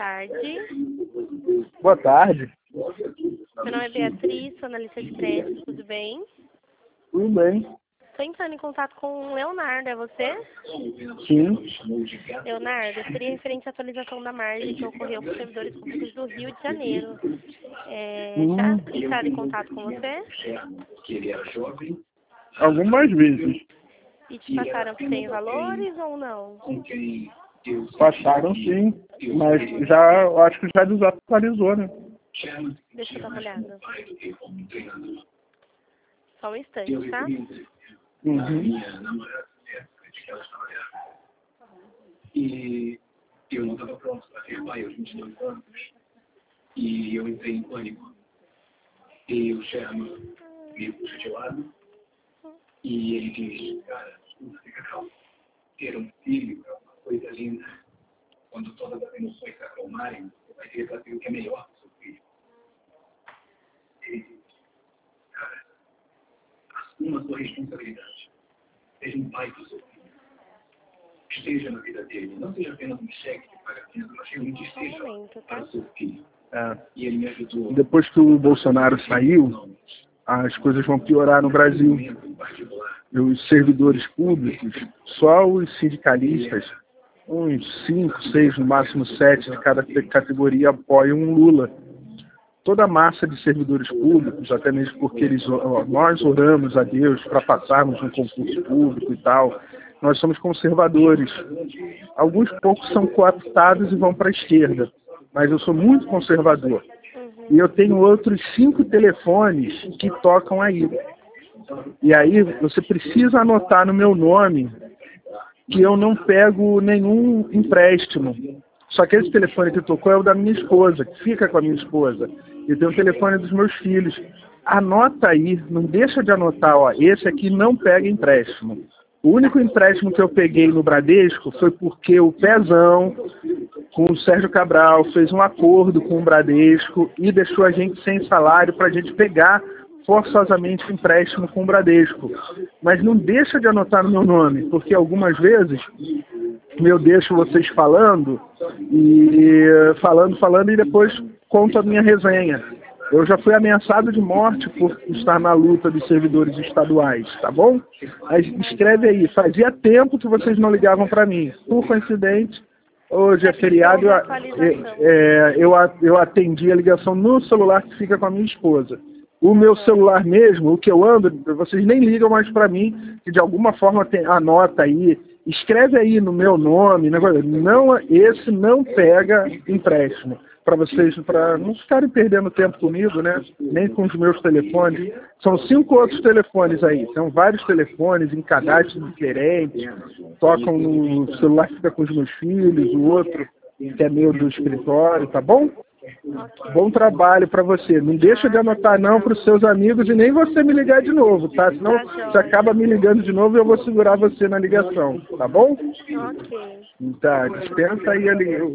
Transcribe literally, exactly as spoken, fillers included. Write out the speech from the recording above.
tarde. Boa tarde. Meu nome é Beatriz, sou analista de crédito, tudo bem? Tudo bem. Estou entrando em contato com o Leonardo, é você? Sim. Leonardo, seria referente à atualização da margem que ocorreu para os servidores públicos do Rio de Janeiro. É, já Hum, entraram em contato com você? algumas vezes. E te passaram que tem valores ou não? Passaram sim, mas já, eu acho que já desatualizou, né? Deixa eu dar uma olhada. Só um instante, tá? Uhum. E eu não estava pronto para ser pai aos vinte e dois anos. E eu entrei em pânico. E o Sherman me puxa de lado. E ele diz, cara, fica calmo. Ter um filho é uma coisa linda. Quando todas as emoções se acalmarem, você vai ter o que é melhor para o seu filho. Ele diz, cara, assuma a sua responsabilidade. Seja um pai para o seu filho. Esteja na vida dele. Não seja apenas um cheque de pagamento, mas realmente esteja Só um momento, tá? para o seu filho. É. E ele me ajudou. Depois que o Bolsonaro saiu, as coisas vão piorar no Brasil. Os servidores públicos, só os sindicalistas, uns cinco, seis, no máximo sete de cada categoria apoiam um Lula. Toda a massa de servidores públicos, até mesmo porque eles, nós oramos a Deus para passarmos um concurso público e tal, nós somos conservadores. Alguns poucos são cooptados e vão para a esquerda, mas eu sou muito conservador. E eu tenho outros cinco telefones que tocam aí. E aí você precisa anotar no meu nome que eu não pego nenhum empréstimo. Só que esse telefone que tocou é o da minha esposa, que fica com a minha esposa. E tem o telefone dos meus filhos. Anota aí, não deixa de anotar, ó, esse aqui não pega empréstimo. O único empréstimo que eu peguei no Bradesco foi porque o Pezão, com o Sérgio Cabral, fez um acordo com o Bradesco e deixou a gente sem salário para a gente pegar forçosamente o empréstimo com o Bradesco. Mas não deixa de anotar no meu nome, porque algumas vezes eu deixo vocês falando, e falando, falando, e depois conto a minha resenha. Eu já fui ameaçado de morte por estar na luta dos servidores estaduais, tá bom? Mas escreve aí, fazia tempo que vocês não ligavam para mim. Por coincidente, hoje é feriado, eu, é, eu, eu atendi a ligação no celular que fica com a minha esposa. O meu celular mesmo, o que eu ando, vocês nem ligam mais para mim, que de alguma forma tem, anota aí, escreve aí no meu nome, não, esse não pega empréstimo, para vocês, para não ficarem perdendo tempo comigo, né? Nem com os meus telefones. São cinco outros telefones aí, são vários telefones em cadastros diferentes, tocam no celular que fica com os meus filhos, o outro que é meu do escritório, tá bom? Ok. Bom trabalho para você. Não deixa de anotar não para os seus amigos e nem você me ligar de novo, tá? Senão você acaba me ligando de novo e eu vou segurar você na ligação, tá bom? Ok. Tá, dispensa aí ali.